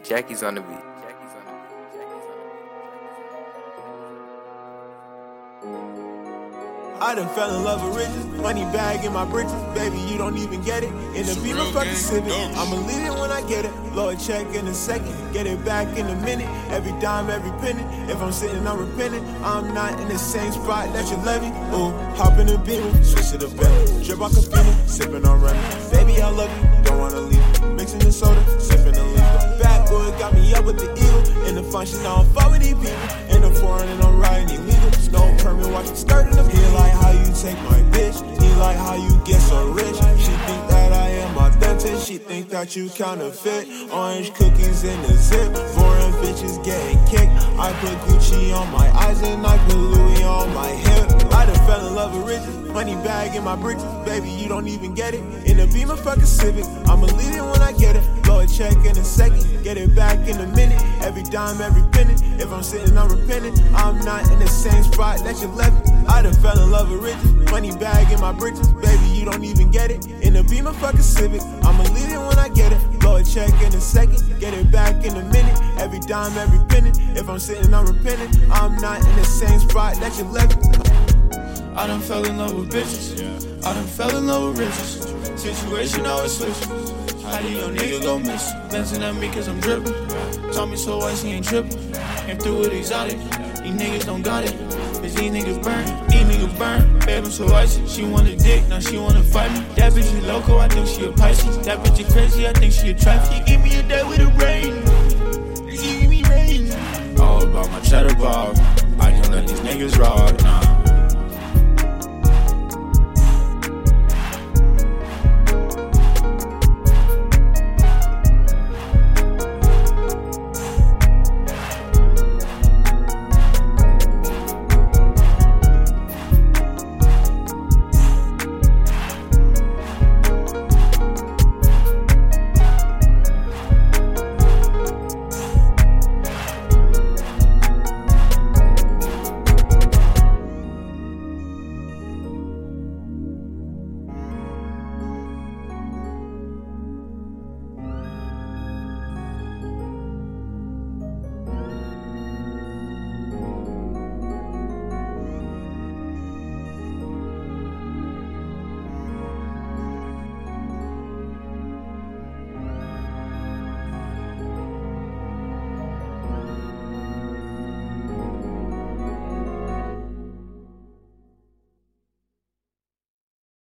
Jackie's on the beat. I done fell in love with riches, money bag in my britches, baby, you don't even get it. In the Beamer fucking Civic, I'ma leave it when I get it. Lord check in a second, get it back in a minute. Every dime, every penny, if I'm sitting, I'm repenting. I'm not in the same spot that you levy. Ooh, hop in the Beamer, switch to the bed. Drip off Capina, sipping on Remy. Baby, I love you, don't wanna leave. Mixing the soda, sipping the leaf. Bad boy got me up with the eagle. In the function, I don't fuck with these people. In the foreign and I'm riding illegal. Snow permit, watch me skirting them. He like how you take my bitch. He like how you get so rich. She think that I am authentic. She think that you counterfeit. Orange cookies in the zip. Foreign bitches getting kicked. I put Gucci on my eyes and I put Louis on my hip. I done fell in love with riches. Money bag in my britches. Baby, you don't even get it. In the Beamer fucking Civic. I'ma leave it when I get it. Lord check in a second. Get it back in a minute. Every dime, every penny. If I'm sitting, I'm repenting. I'm not in the same spot that you left me. I done fell in love with riches. Money bag in my britches. Baby, you don't even get it. In the Beamer fucking Civic. I'ma leave it when I get it. Lord check in a second. Get it back in a minute. Every dime, every penny. If I'm sitting, I'm repenting. I'm not in the same spot that you left me. I done fell in love with bitches. I done fell in love with riches. Situation always switches. How do your nigga go miss? Glancing at me cause I'm drippin'. Told me so why she ain't trippin'. Came through with exotic. These niggas don't got it. Cause these niggas burn. Babe, I'm so icy. She wanna dick, now she wanna fight me. That bitch is loco, I think she a Pisces. That bitch is crazy, I think she a trap. She give me a day with a rain. She give me rain. All about my cheddar bar. I can't let these niggas rob, nah.